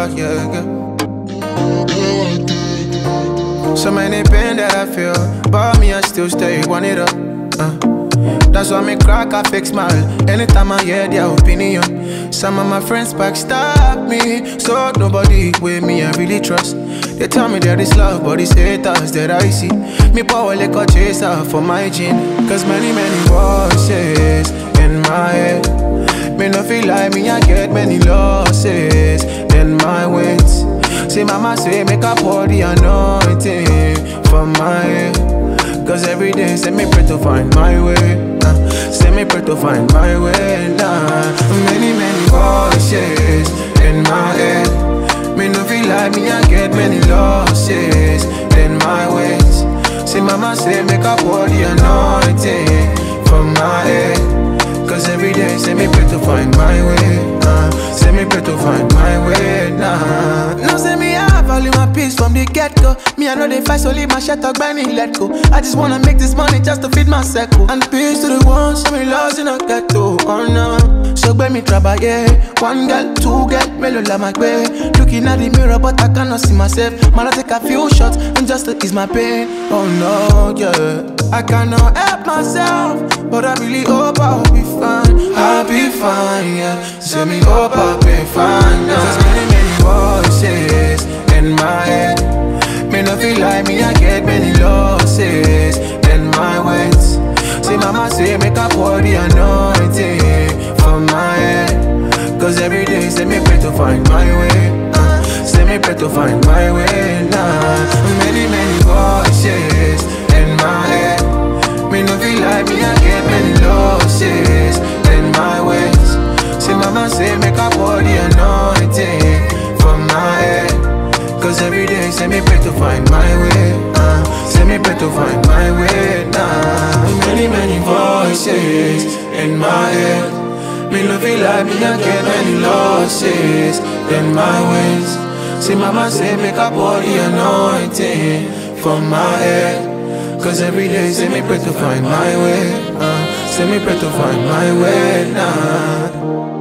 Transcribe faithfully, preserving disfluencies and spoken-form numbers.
back, yeah, girl. So many pain that I feel, but me I still stay, want it up. Uh. That's why me crack a fake smile anytime I hear their opinion. Some of my friends backstab me, so nobody with me I really trust. They tell me there is love, but it's haters that I see. Me power like a chaser for my gene. Cause many, many voices in my head. Me no feel like me, I get many losses in my wins. See mama say make up pour the anointing for my head. Cause every day say me pray to find my way. uh, Say me pray to find my way. Nah. Many, many voices in my head. Me no feel like me, I get many losses in my ways. See mama say make up pour the anointing for my head. Cause every day say me pray to find my way. uh, Say me pray to find my way. Nah. No say me I value my peace from the get-go. Me I know they fight so leave my shit talk Benny let go. I just wanna make this money just to feed my circle. And peace to the ones so me lost in a ghetto. Oh no. So when me travel, yeah. One girl, two girl, me lo la my way. Looking at the mirror but I cannot see myself. Man I take a few shots and just to ease my pain. Oh no, yeah. I cannot help myself, but I really hope I'll be fine. I'll be fine, yeah. Say me hope I'll be fine. Now. There's many, many voices in my head. Me no feel like me, I get many losses in my ways. See mama say make up pour the anointing for my head. Cause every day say me pray to find my way. uh, Say me pray to find my way. Nah. Many, many voices in my head. Me no feel like me, I get many losses in my ways. See mama say make up pour the anointing for my head. Cause every day say me pray to find my way. uh, Say me pray to find my way. Nah. Many, many voices in my head. Me no feel like me, I get many losses in my ways. See mama say make up all the anointing for my head. Cause every day say me pray to find my way. uh, Say me pray to find my way. Nah.